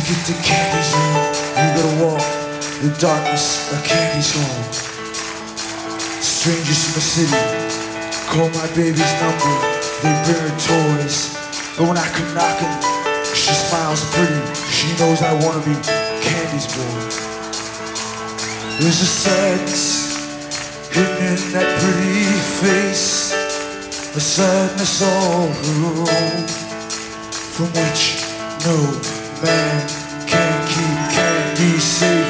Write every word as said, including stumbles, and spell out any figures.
get to Candy's room, you gotta walk the darkness of Candy's home. Strangers from the city call my baby's number, they bring her toys. But when I come knocking, she smiles pretty, she knows I wanna be Candy's boy. There's a sadness hidden in that pretty face, a sadness all her own, from which no man can keep Candy safe.